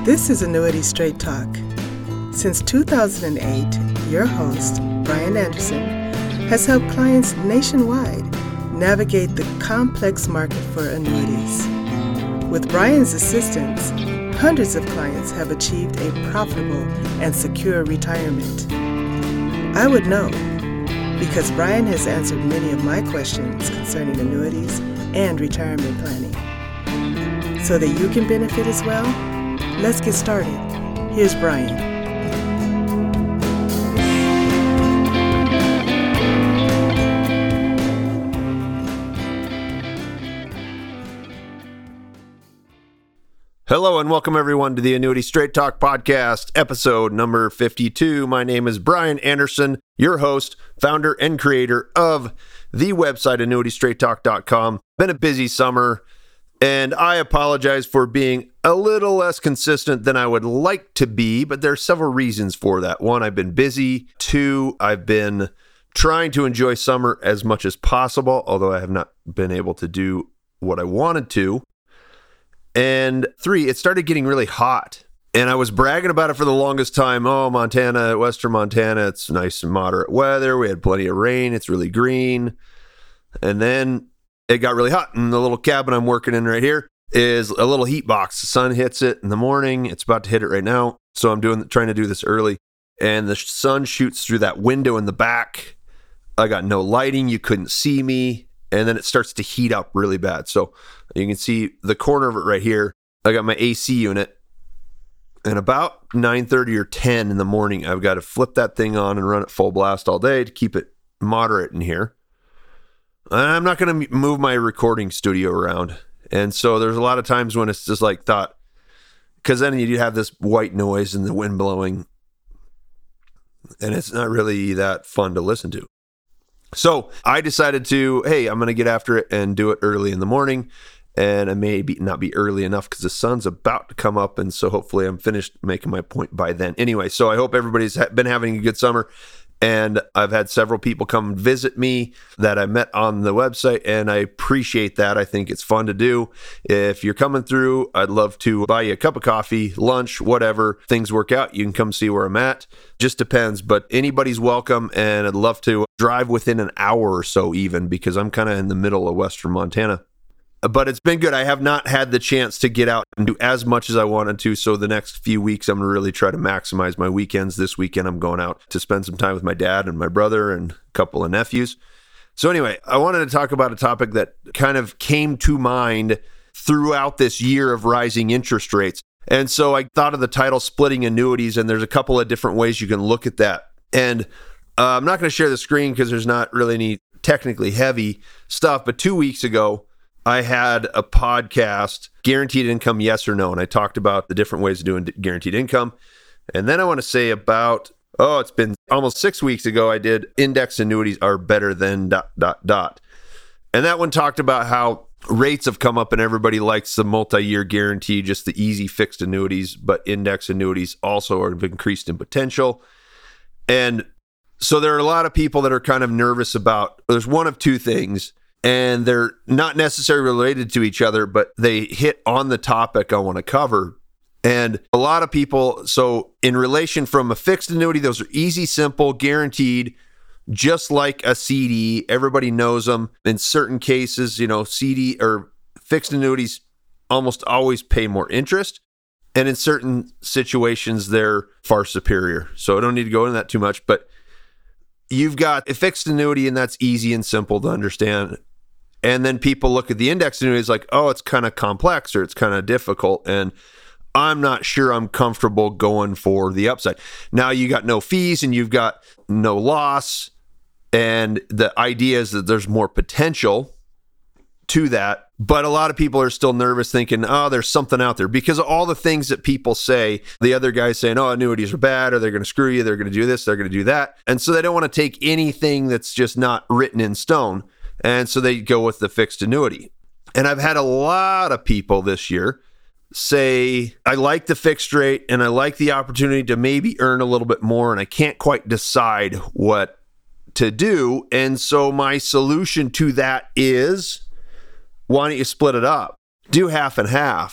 This is Annuity Straight Talk. Since 2008, your host, Brian Anderson, has helped clients nationwide navigate the complex market for annuities. With Brian's assistance, hundreds of clients have achieved a profitable and secure retirement. I would know, because Brian has answered many of my questions concerning annuities and retirement planning. So that you can benefit as well, let's get started. Here's Brian. Hello and welcome everyone to the Annuity Straight Talk podcast, episode number 52. My name is Brian Anderson, your host, founder, and creator of the website annuitystraighttalk.com. Been a busy summer, and I apologize for being a little less consistent than I would like to be, but there are several reasons for that. One, I've been busy. Two, I've been trying to enjoy summer as much as possible, although I have not been able to do what I wanted to. And three, it started getting really hot. And I was bragging about it for the longest time. Oh, Montana, Western Montana, it's nice and moderate weather. We had plenty of rain. It's really green. And then it got really hot. And the little cabin I'm working in right here is a little heat box. The sun hits it in the morning. It's about to hit it right now. So I'm trying to do this early. And the sun shoots through that window in the back. I got no lighting. You couldn't see me. And then it starts to heat up really bad. So you can see the corner of it right here. I got my AC unit. And about 9:30 or 10 in the morning, I've got to flip that thing on and run it full blast all day to keep it moderate in here. And I'm not going to move my recording studio around. And so there's a lot of times when it's just like thought, because then you have this white noise and the wind blowing. And it's not really that fun to listen to. So I decided to, hey, I'm going to get after it and do it early in the morning. And I may not be early enough because the sun's about to come up. And so hopefully I'm finished making my point by then. Anyway, so I hope everybody's been having a good summer. And I've had several people come visit me that I met on the website, and I appreciate that. I think it's fun to do. If you're coming through, I'd love to buy you a cup of coffee, lunch, whatever. Things work out, you can come see where I'm at. Just depends, but anybody's welcome, and I'd love to drive within an hour or so even, because I'm kind of in the middle of Western Montana. But it's been good. I have not had the chance to get out and do as much as I wanted to. So the next few weeks, I'm going to really try to maximize my weekends. This weekend, I'm going out to spend some time with my dad and my brother and a couple of nephews. So anyway, I wanted to talk about a topic that kind of came to mind throughout this year of rising interest rates. And so I thought of the title, Splitting Annuities, and there's a couple of different ways you can look at that. And I'm not going to share the screen because there's not really any technically heavy stuff. But 2 weeks ago, I had a podcast, Guaranteed Income, Yes or No, and I talked about the different ways of doing guaranteed income. And then I want to say about, it's been almost 6 weeks ago, I did Index Annuities Are Better Than ... And that one talked about how rates have come up and everybody likes the multi-year guarantee, just the easy fixed annuities, but index annuities also have increased in potential. And so there are a lot of people that are kind of nervous about, there's one of two things. And they're not necessarily related to each other, but they hit on the topic I want to cover. And a lot of people, so in relation from a fixed annuity, those are easy, simple, guaranteed, just like a CD. Everybody knows them. In certain cases, CD or fixed annuities almost always pay more interest. And in certain situations, they're far superior. So I don't need to go into that too much, but you've got a fixed annuity, and that's easy and simple to understand. And then people look at the index annuities like, oh, it's kind of complex or it's kind of difficult. And I'm not sure I'm comfortable going for the upside. Now you got no fees and you've got no loss. And the idea is that there's more potential to that. But a lot of people are still nervous thinking, oh, there's something out there because of all the things that people say. The other guy's saying, oh, annuities are bad, or they're going to screw you. They're going to do this. They're going to do that. And so they don't want to take anything that's just not written in stone. And so they go with the fixed annuity. And I've had a lot of people this year say, I like the fixed rate and I like the opportunity to maybe earn a little bit more, and I can't quite decide what to do. And so my solution to that is, why don't you split it up? Do half and half.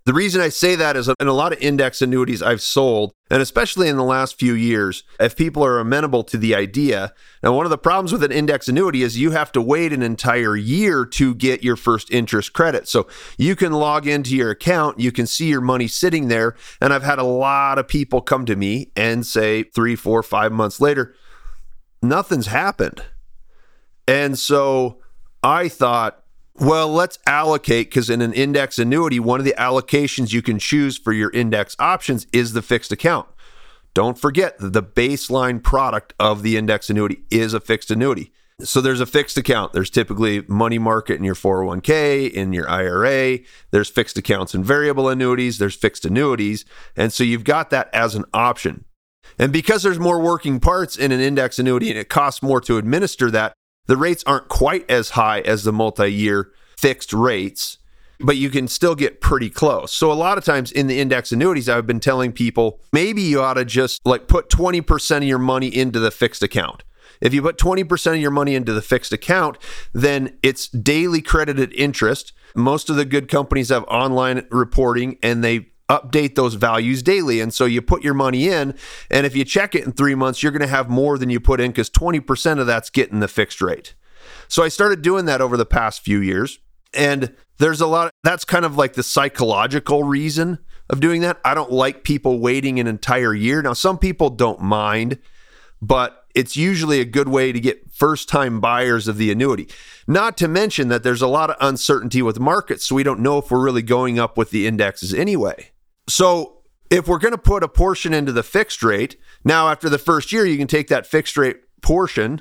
The reason I say that is in a lot of index annuities I've sold, and especially in the last few years, if people are amenable to the idea. Now, one of the problems with an index annuity is you have to wait an entire year to get your first interest credit. So you can log into your account, you can see your money sitting there, and I've had a lot of people come to me and say 3, 4, 5 months later, nothing's happened. And so I thought, well, let's allocate, because in an index annuity, one of the allocations you can choose for your index options is the fixed account. Don't forget that the baseline product of the index annuity is a fixed annuity. So there's a fixed account. There's typically money market in your 401k, in your IRA. There's fixed accounts and variable annuities. There's fixed annuities. And so you've got that as an option. And because there's more working parts in an index annuity and it costs more to administer that, the rates aren't quite as high as the multi-year fixed rates, but you can still get pretty close. So a lot of times in the index annuities, I've been telling people, maybe you ought to just put 20% of your money into the fixed account. If you put 20% of your money into the fixed account, then it's daily credited interest. Most of the good companies have online reporting and they update those values daily. And so you put your money in, and if you check it in 3 months, you're going to have more than you put in because 20% of that's getting the fixed rate. So I started doing that over the past few years. And there's a lot, that's kind of like the psychological reason of doing that. I don't like people waiting an entire year. Now, some people don't mind, but it's usually a good way to get first-time buyers of the annuity. Not to mention that there's a lot of uncertainty with markets, so we don't know if we're really going up with the indexes anyway. So if we're going to put a portion into the fixed rate, now after the first year, you can take that fixed rate portion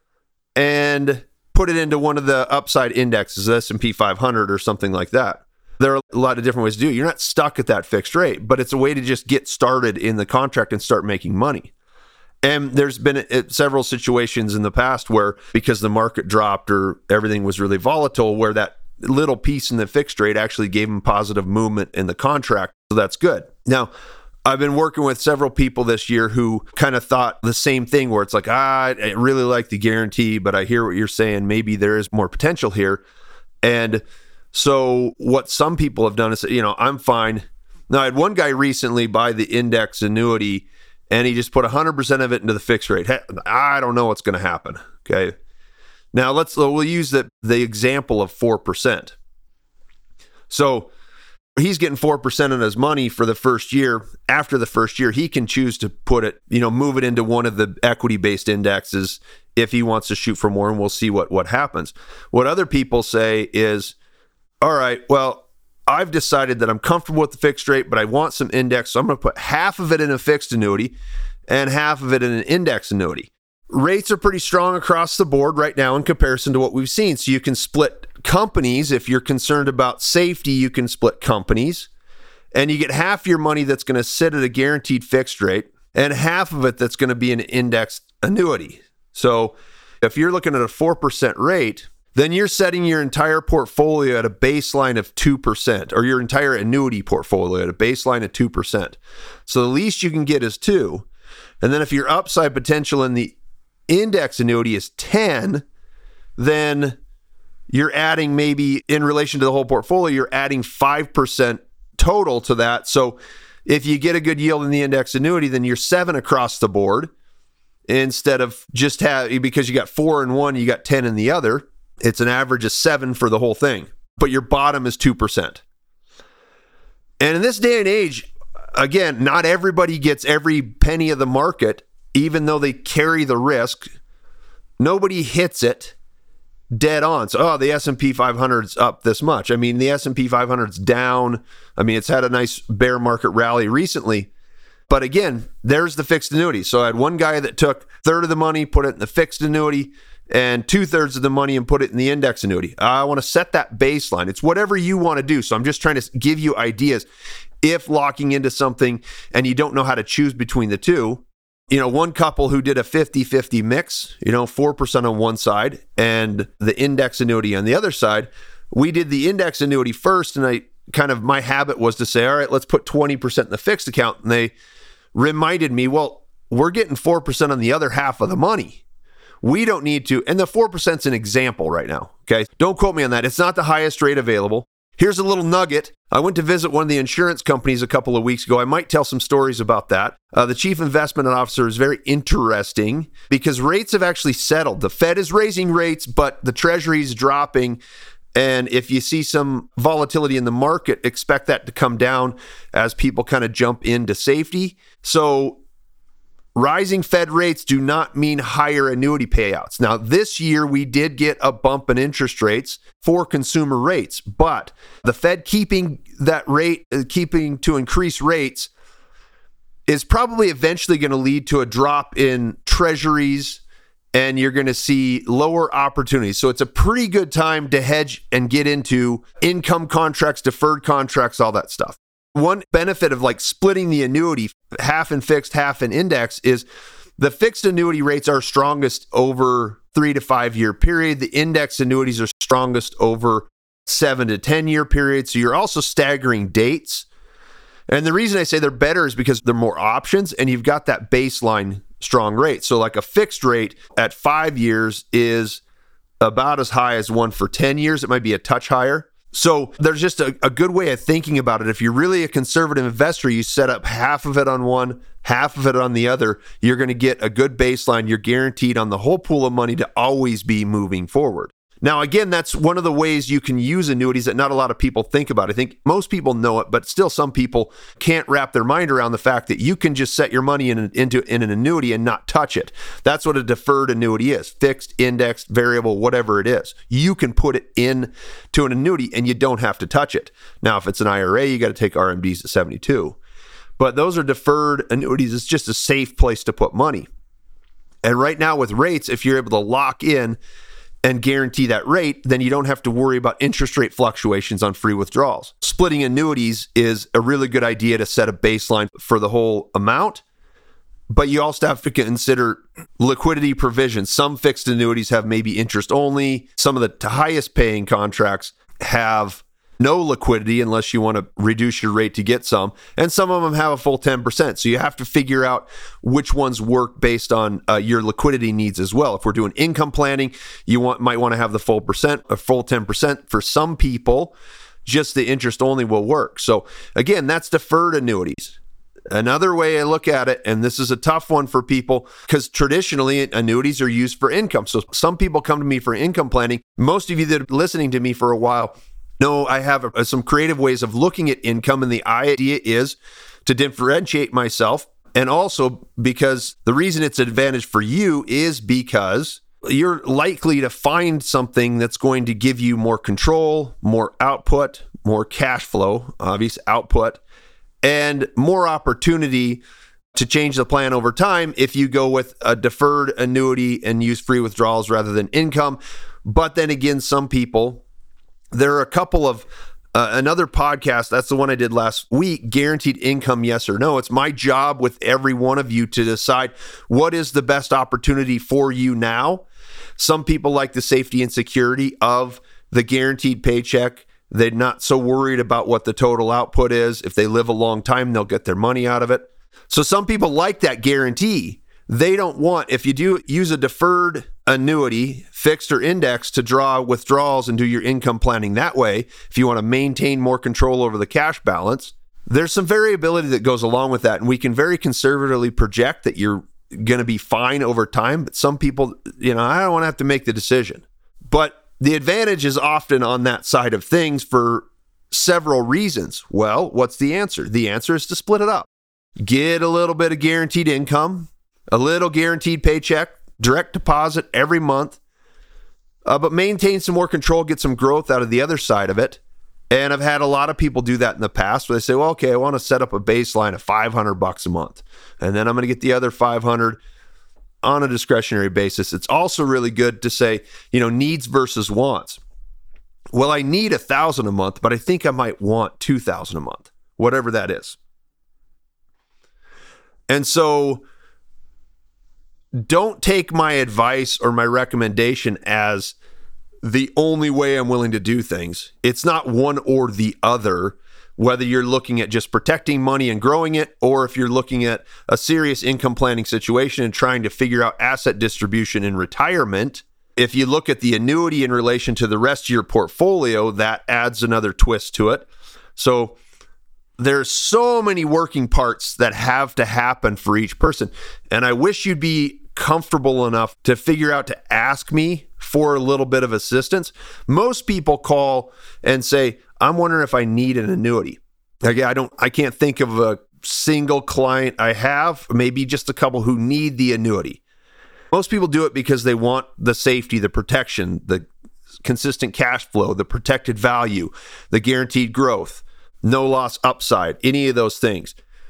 and put it into one of the upside indexes, the S&P 500 or something like that. There are a lot of different ways to do it. You're not stuck at that fixed rate, but it's a way to just get started in the contract and start making money. And there's been several situations in the past where, because the market dropped or everything was really volatile, where that little piece in the fixed rate actually gave them positive movement in the contract. So that's good. Now, I've been working with several people this year who kind of thought the same thing, where it's like, I really like the guarantee, but I hear what you're saying. Maybe there is more potential here. And so what some people have done is, I'm fine. Now, I had one guy recently buy the index annuity, and he just put 100% of it into the fixed rate. I don't know what's going to happen. Okay. Now we'll use the example of 4%. So he's getting 4% on his money for the first year. After the first year, he can choose to put it, move it into one of the equity-based indexes if he wants to shoot for more, and we'll see what happens. What other people say is, all right, well, I've decided that I'm comfortable with the fixed rate, but I want some index, so I'm going to put half of it in a fixed annuity and half of it in an index annuity. Rates are pretty strong across the board right now in comparison to what we've seen. So you can split companies. If you're concerned about safety, you can split companies. And you get half your money that's going to sit at a guaranteed fixed rate and half of it that's going to be an indexed annuity. So if you're looking at a 4% rate, then you're setting your entire portfolio at a baseline of 2%, or your entire annuity portfolio at a baseline of 2%. So the least you can get is 2. And then if your upside potential in the index annuity is 10, then you're adding, maybe in relation to the whole portfolio, you're adding 5% total to that. So if you get a good yield in the index annuity, then you're 7 across the board instead of just because you got 4 in one, you got 10 in the other. It's an average of 7 for the whole thing, but your bottom is 2%. And in this day and age, again, not everybody gets every penny of the market, even though they carry the risk. Nobody hits it dead on. So, the S&P 500's up this much. I mean, the S&P 500's down. I mean, it's had a nice bear market rally recently. But again, there's the fixed annuity. So I had one guy that took a third of the money, put it in the fixed annuity, and 2/3 of the money and put it in the index annuity. I want to set that baseline. It's whatever you want to do. So I'm just trying to give you ideas. If locking into something and you don't know how to choose between the two, one couple who did a 50-50 mix, 4% on one side and the index annuity on the other side. We did the index annuity first, and my habit was to say, all right, let's put 20% in the fixed account. And they reminded me, well, we're getting 4% on the other half of the money. We don't need to, and the 4%'s an example right now, okay? Don't quote me on that. It's not the highest rate available. Here's a little nugget. I went to visit one of the insurance companies a couple of weeks ago. I might tell some stories about that. The chief investment officer is very interesting because rates have actually settled. The Fed is raising rates, but the Treasury is dropping. And if you see some volatility in the market, expect that to come down as people kind of jump into safety. So rising Fed rates do not mean higher annuity payouts. Now, this year we did get a bump in interest rates for consumer rates, but the Fed keeping to increase rates is probably eventually going to lead to a drop in treasuries, and you're going to see lower opportunities. So it's a pretty good time to hedge and get into income contracts, deferred contracts, all that stuff. One benefit of like splitting the annuity, half in fixed, half in index, is the fixed annuity rates are strongest over 3 to 5 year period. The index annuities are strongest over 7 to 10 year periods. So you're also staggering dates. And the reason I say they're better is because there are more options and you've got that baseline strong rate. So like a fixed rate at 5 years is about as high as one for 10 years. It might be a touch higher. So there's just a good way of thinking about it. If you're really a conservative investor, you set up half of it on one, half of it on the other. You're going to get a good baseline. You're guaranteed on the whole pool of money to always be moving forward. Now, again, that's one of the ways you can use annuities that not a lot of people think about. I think most people know it, but still some people can't wrap their mind around the fact that you can just set your money in an annuity and not touch it. That's what a deferred annuity is. Fixed, indexed, variable, whatever it is. You can put it in to an annuity and you don't have to touch it. Now, if it's an IRA, you got to take RMDs at 72. But those are deferred annuities. It's just a safe place to put money. And right now with rates, if you're able to lock in and guarantee that rate, then you don't have to worry about interest rate fluctuations on free withdrawals. Splitting annuities is a really good idea to set a baseline for the whole amount, but you also have to consider liquidity provisions. Some fixed annuities have maybe interest only. Some of the highest paying contracts have no liquidity unless you want to reduce your rate to get some. And some of them have a full 10%. So you have to figure out which ones work based on your liquidity needs as well. If we're doing income planning, might want to have the full 10%. For some people, just the interest only will work. So again, that's deferred annuities. Another way I look at it, and this is a tough one for people because traditionally annuities are used for income. So some people come to me for income planning. Most of you that are listening to me for a while know I have some creative ways of looking at income, and the idea is to differentiate myself. And also because the reason it's an advantage for you is because you're likely to find something that's going to give you more control, more output, more cash flow, obvious output, and more opportunity to change the plan over time if you go with a deferred annuity and use free withdrawals rather than income. But then again, some people, there are a couple of another podcast, that's the one I did last week, Guaranteed Income, Yes or No. It's my job with every one of you to decide what is the best opportunity for you now. Some people like the safety and security of the guaranteed paycheck. They're not so worried about what the total output is. If they live a long time, they'll get their money out of it. So some people like that guarantee. They don't want, if you do use a deferred annuity, fixed or indexed, to draw withdrawals and do your income planning that way, if you want to maintain more control over the cash balance, there's some variability that goes along with that. And we can very conservatively project that you're going to be fine over time. But some people, I don't want to have to make the decision. But the advantage is often on that side of things for several reasons. Well, what's the answer? The answer is to split it up. Get a little bit of guaranteed income, a little guaranteed paycheck, direct deposit every month, but maintain some more control, get some growth out of the other side of it. And I've had a lot of people do that in the past where they say, well, okay, I want to set up a baseline of $500 a month, and then I'm going to get the other $500 on a discretionary basis. It's also really good to say, needs versus wants. Well, I need $1,000 a month, but I think I might want $2,000 a month, whatever that is. And so don't take my advice or my recommendation as the only way I'm willing to do things. It's not one or the other, whether you're looking at just protecting money and growing it, or if you're looking at a serious income planning situation and trying to figure out asset distribution in retirement. If you look at the annuity in relation to the rest of your portfolio, that adds another twist to it. So there's so many working parts that have to happen for each person. And I wish you'd be comfortable enough to figure out to ask me for a little bit of assistance. Most people call and say, I'm wondering if I need an annuity. Like, I can't think of a single client I have, maybe just a couple who need the annuity. Most people do it because they want the safety, the protection, the consistent cash flow, the protected value, the guaranteed growth, no loss upside, any of those things.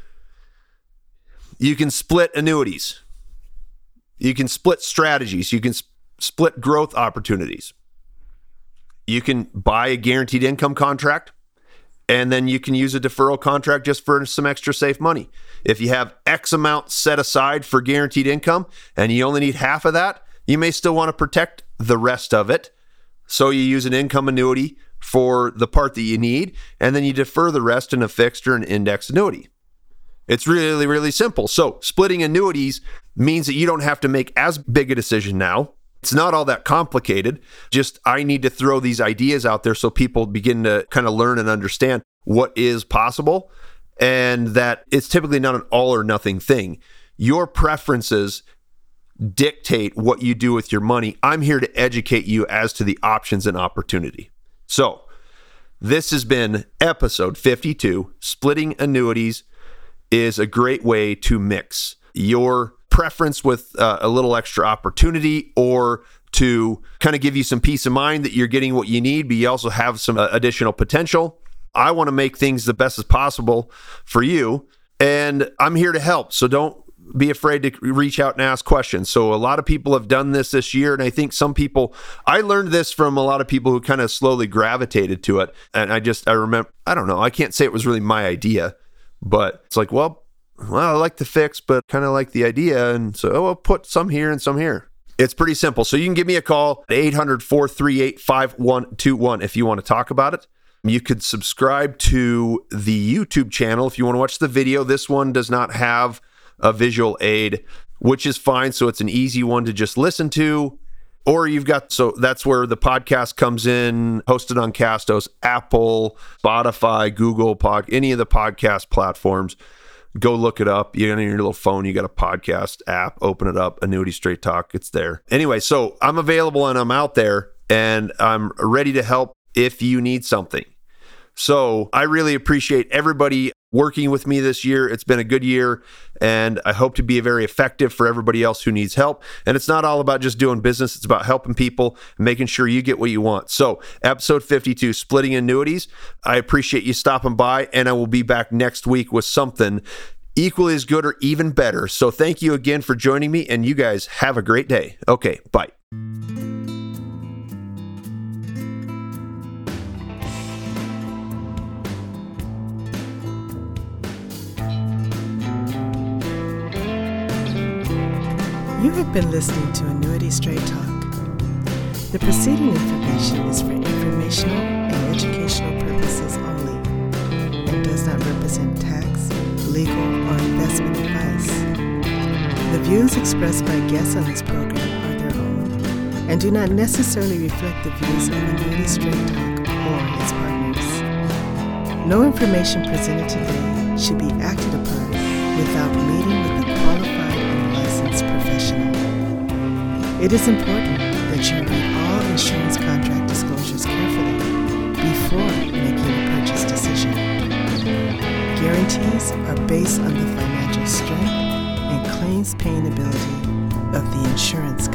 You can split annuities. You can split strategies. You can split growth opportunities. You can buy a guaranteed income contract, and then you can use a deferral contract just for some extra safe money. If you have X amount set aside for guaranteed income and you only need half of that, you may still want to protect the rest of it. So you use an income annuity for the part that you need, and then you defer the rest in a fixed or an index annuity. It's really, really simple. So splitting annuities means that you don't have to make as big a decision now. It's not all that complicated. Just I need to throw these ideas out there so people begin to kind of learn and understand what is possible, and that it's typically not an all or nothing thing. Your preferences dictate what you do with your money. I'm here to educate you as to the options and opportunity. So this has been episode 52. Splitting annuities is a great way to mix your preference with a little extra opportunity, or to kind of give you some peace of mind that you're getting what you need, but you also have some additional potential. I want to make things the best as possible for you, and I'm here to help. So don't be afraid to reach out and ask questions. So a lot of people have done this year, and I think some people, I learned this from a lot of people who kind of slowly gravitated to it. And I remember, I don't know, I can't say it was really my idea, but it's like, well, I like the fix, but kind of like the idea. And so I'll put some here and some here. It's pretty simple. So you can give me a call at 800-438-5121 if you want to talk about it. You could subscribe to the YouTube channel if you want to watch the video. This one does not have a visual aid, which is fine. So it's an easy one to just listen to. Or so that's where the podcast comes in, hosted on Castos, Apple, Spotify, Google, any of the podcast platforms. Go look it up. You're on your little phone, you got a podcast app, open it up, Annuity Straight Talk, it's there. Anyway, so I'm available and I'm out there, and I'm ready to help if you need something. So I really appreciate everybody working with me this year. It's been a good year, and I hope to be very effective for everybody else who needs help. And it's not all about just doing business. It's about helping people and making sure you get what you want. So episode 52, splitting annuities. I appreciate you stopping by, and I will be back next week with something equally as good or even better. So thank you again for joining me, and you guys have a great day. Okay, bye. You have been listening to Annuity Straight Talk. The preceding information is for informational and educational purposes only and does not represent tax, legal, or investment advice. The views expressed by guests on this program are their own and do not necessarily reflect the views of Annuity Straight Talk or its partners. No information presented today should be acted upon without meeting with a qualified and licensed professional. It is important that you read all insurance contract disclosures carefully before making a purchase decision. Guarantees are based on the financial strength and claims paying ability of the insurance